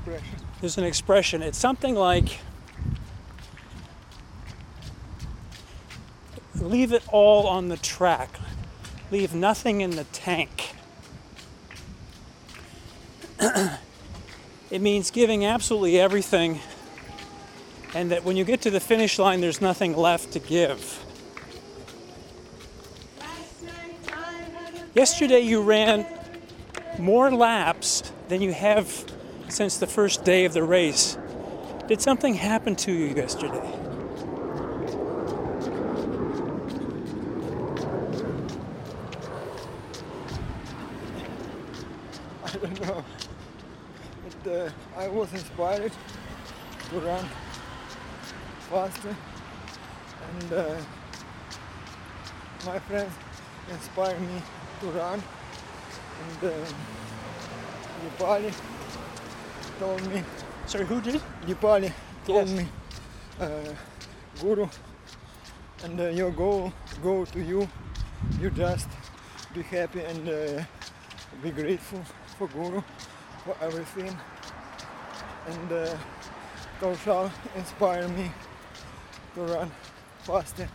expression? There's an expression. It's something like, leave it all on the track. Leave nothing in the tank. It means giving absolutely everything, and that when you get to the finish line, there's nothing left to give. Yesterday you ran more laps than you have since the first day of the race. Did something happen to you yesterday? I don't know. I was inspired to run faster, and my friends inspired me to run, and Dipali told me. Sorry, who did? Dipali told Yes. me, Guru, and your goal to you. You just be happy and be grateful for Guru for everything. And Kaushal inspired me to run faster.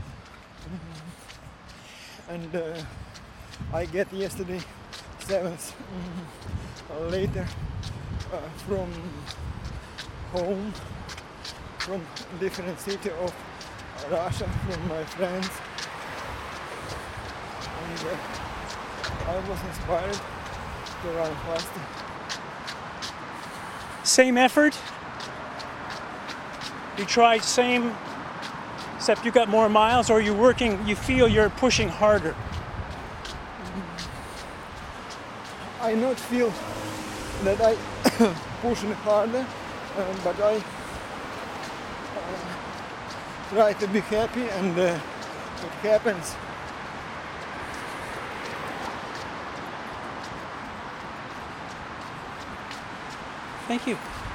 And I get yesterday 7th later from home, from different city of Russia, from my friends. And I was inspired to run faster. Same effort? You tried same, except you got more miles, or you feel you're pushing harder? I not feel that I pushing harder, but I try to be happy, and it happens. Thank you.